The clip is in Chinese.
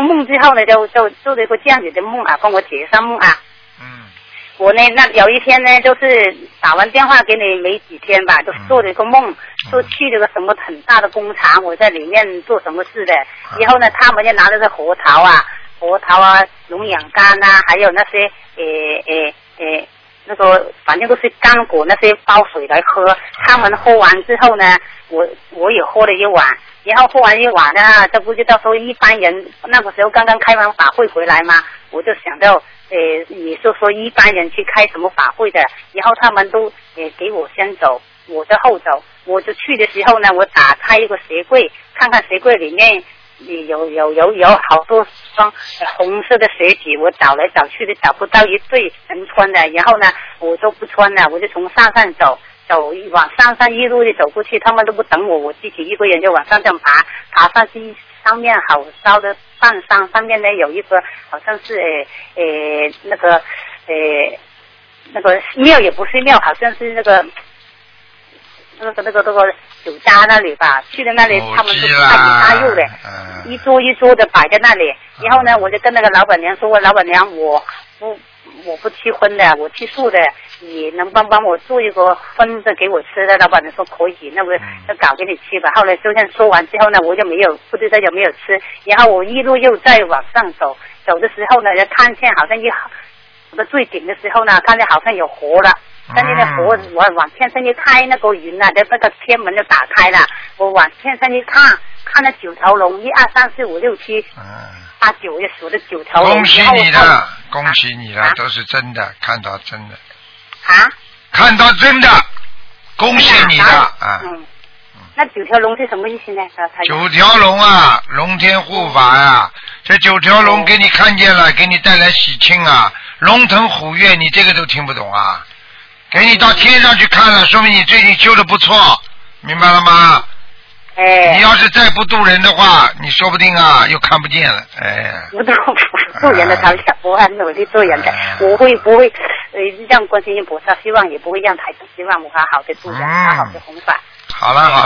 梦之后呢，就做了一个这样子的梦啊，跟我解上梦啊。我呢，那有一天呢，就是打完电话给你没几天吧，就做了一个梦，说去了个什么很大的工厂，我在里面做什么事的。以后呢，他们就拿着个核桃啊、龙眼干啊，还有那些那个反正都是干果那些包水来喝。他们喝完之后呢，我也喝了一碗，然后喝完一碗呢，这不就到时候一般人那个时候刚刚开完法会回来嘛，我就想到。你说一般人去开什么法会的，然后他们都给我先走，我在后走。我就去的时候呢，我打开一个鞋柜，看看鞋柜里面有好多双红色的鞋子，我找来找去的找不到一对能穿的，然后呢我就不穿了，我就从山上走往山上一路的走过去，他们都不等我，我自己一个人就往上这样爬上去。上面好高的半山，上面呢有一个好像是那个庙也不是庙，好像是那个酒家那里吧。去的那里，他们都开始加入的，一桌一桌的摆在那里。然后呢，我就跟那个老板娘说：“老板娘，我不吃荤的，我吃素的，你能帮我做一个荤的给我吃的？”老板娘说可以，那我就搞给你吃吧。后来就这样说完之后呢，我就不知道有没有吃。然后我一路又再往上走的时候呢，就看见好像我的最顶的时候呢，看见好像有河了。看见那河，我往天上一开，那个云啊，那个天门就打开了。我往天上一看那9条龙，1、2、3、4、5、6、7、8、9，就数了9条龙。 恭喜你了，恭喜你了，都是真的，看到真的。看到真的，恭喜你了啊！ 那9条龙是什么意思呢 ？9条龙啊，龙天护法呀！这9条龙给你看见了，给你带来喜庆啊！龙腾虎跃，你这个都听不懂啊？给你到天上去看了，说明你最近修的不错，明白了吗？你要是再不渡人的话，你说不定啊又看不见了。 不渡人的台长，我很努力做人的，我会不会让观世音菩萨希望，也不会让台长希望，我好好的渡人，好好的弘法。 好了。